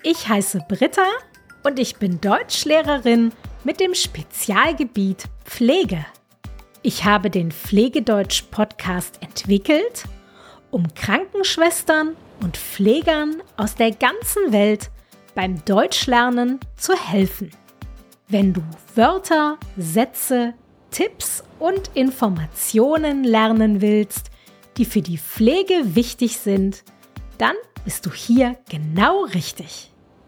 Ich heiße Britta und ich bin Deutschlehrerin mit dem Spezialgebiet Pflege. Ich habe den Pflegedeutsch-Podcast entwickelt, um Krankenschwestern und Pflegern aus der ganzen Welt beim Deutschlernen zu helfen. Wenn du Wörter, Sätze, Tipps und Informationen lernen willst, die für die Pflege wichtig sind, dann bist du hier genau richtig.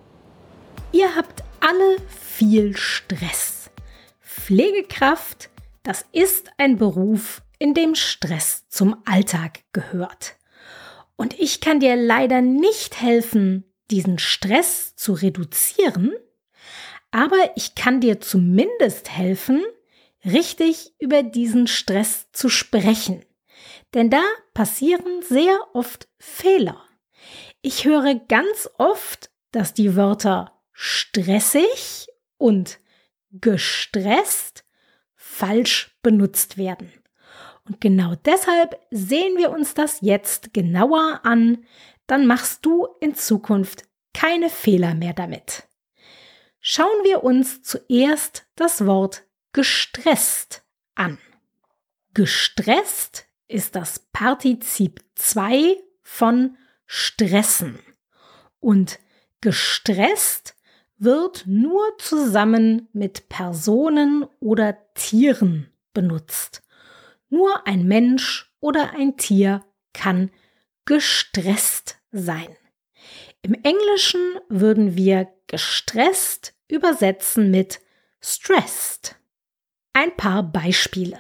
Ihr habt alle viel Stress. Pflegekraft, das ist ein Beruf, in dem Stress zum Alltag gehört. Und ich kann dir leider nicht helfen, diesen Stress zu reduzieren, aber ich kann dir zumindest helfen, richtig über diesen Stress zu sprechen. Denn da passieren sehr oft Fehler. Ich höre ganz oft, dass die Wörter stressig und gestresst falsch benutzt werden. Und genau deshalb sehen wir uns das jetzt genauer an, dann machst du in Zukunft keine Fehler mehr damit. Schauen wir uns zuerst das Wort gestresst an. Gestresst ist das Partizip 2 von stressen und gestresst wird nur zusammen mit Personen oder Tieren benutzt. Nur ein Mensch oder ein Tier kann gestresst sein. Im Englischen würden wir gestresst übersetzen mit stressed. Ein paar Beispiele.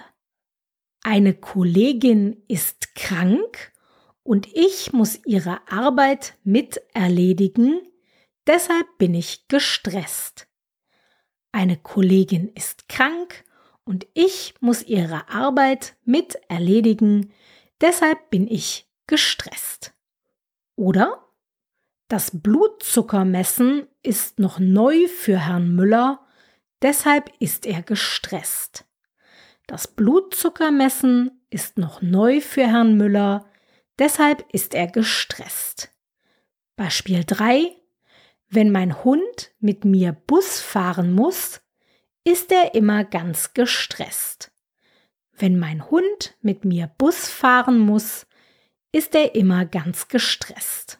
Eine Kollegin ist krank und ich muss ihre Arbeit miterledigen, deshalb bin ich gestresst. Eine Kollegin ist krank und ich muss ihre Arbeit miterledigen, deshalb bin ich gestresst. Oder das Blutzuckermessen ist noch neu für Herrn Müller, deshalb ist er gestresst. Das Blutzuckermessen ist noch neu für Herrn Müller, deshalb ist er gestresst. Beispiel 3. Wenn mein Hund mit mir Bus fahren muss, ist er immer ganz gestresst. Wenn mein Hund mit mir Bus fahren muss, ist er immer ganz gestresst.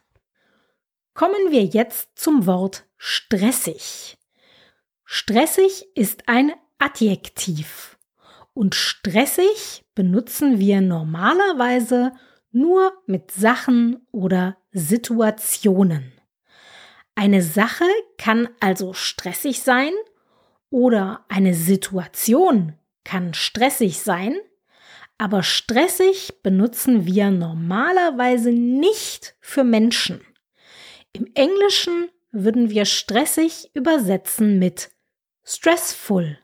Kommen wir jetzt zum Wort stressig. Stressig ist ein Adjektiv und stressig benutzen wir normalerweise nur mit Sachen oder Situationen. Eine Sache kann also stressig sein oder eine Situation kann stressig sein, aber stressig benutzen wir normalerweise nicht für Menschen. Im Englischen würden wir stressig übersetzen mit stressful.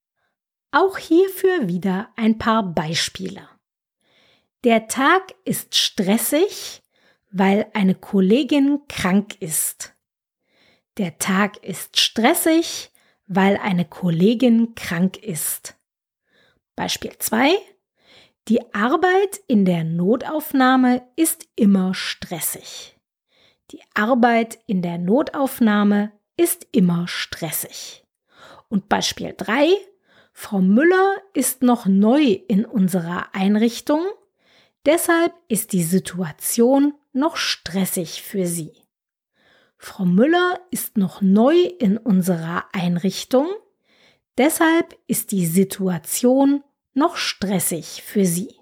Auch hierfür wieder ein paar Beispiele. Der Tag ist stressig, weil eine Kollegin krank ist. Der Tag ist stressig, weil eine Kollegin krank ist. Beispiel 2. Die Arbeit in der Notaufnahme ist immer stressig. Die Arbeit in der Notaufnahme ist immer stressig. Und Beispiel 3. Frau Müller ist noch neu in unserer Einrichtung, deshalb ist die Situation noch stressig für sie. Frau Müller ist noch neu in unserer Einrichtung, deshalb ist die Situation noch stressig für sie.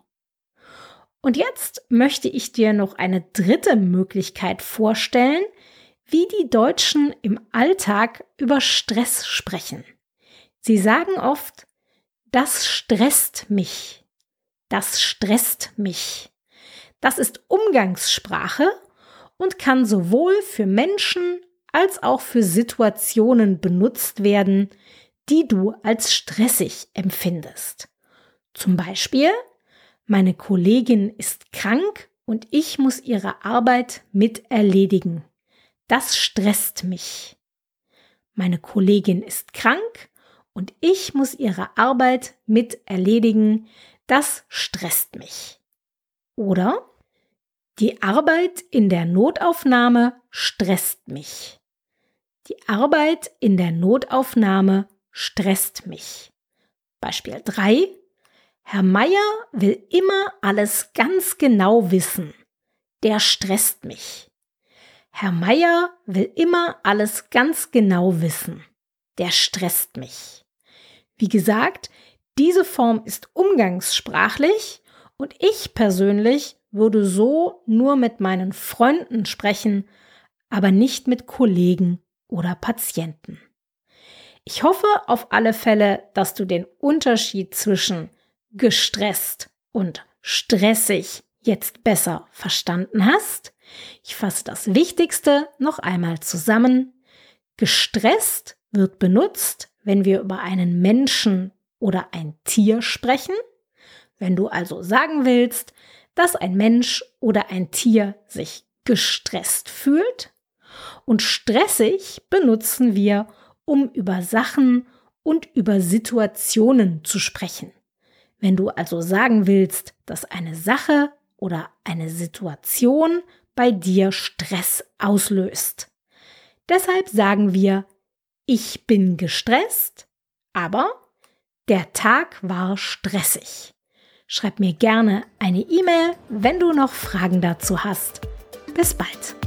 Und jetzt möchte ich dir noch eine dritte Möglichkeit vorstellen, wie die Deutschen im Alltag über Stress sprechen. Sie sagen oft, das stresst mich. Das stresst mich. Das ist Umgangssprache und kann sowohl für Menschen als auch für Situationen benutzt werden, die du als stressig empfindest. Zum Beispiel, meine Kollegin ist krank und ich muss ihre Arbeit miterledigen. Das stresst mich. Meine Kollegin ist krank und ich muss ihre Arbeit miterledigen. Das stresst mich. Oder die Arbeit in der Notaufnahme stresst mich. Die Arbeit in der Notaufnahme stresst mich. Beispiel 3. Herr Meier will immer alles ganz genau wissen. Der stresst mich. Herr Meier will immer alles ganz genau wissen. Der stresst mich. Wie gesagt, diese Form ist umgangssprachlich und ich persönlich würde so nur mit meinen Freunden sprechen, aber nicht mit Kollegen oder Patienten. Ich hoffe auf alle Fälle, dass du den Unterschied zwischen gestresst und stressig jetzt besser verstanden hast. Ich fasse das Wichtigste noch einmal zusammen. Gestresst wird benutzt, wenn wir über einen Menschen oder ein Tier sprechen. Wenn du also sagen willst, dass ein Mensch oder ein Tier sich gestresst fühlt. Und stressig benutzen wir, um über Sachen und über Situationen zu sprechen. Wenn du also sagen willst, dass eine Sache oder eine Situation bei dir Stress auslöst. Deshalb sagen wir, ich bin gestresst, aber der Tag war stressig. Schreib mir gerne eine E-Mail, wenn du noch Fragen dazu hast. Bis bald.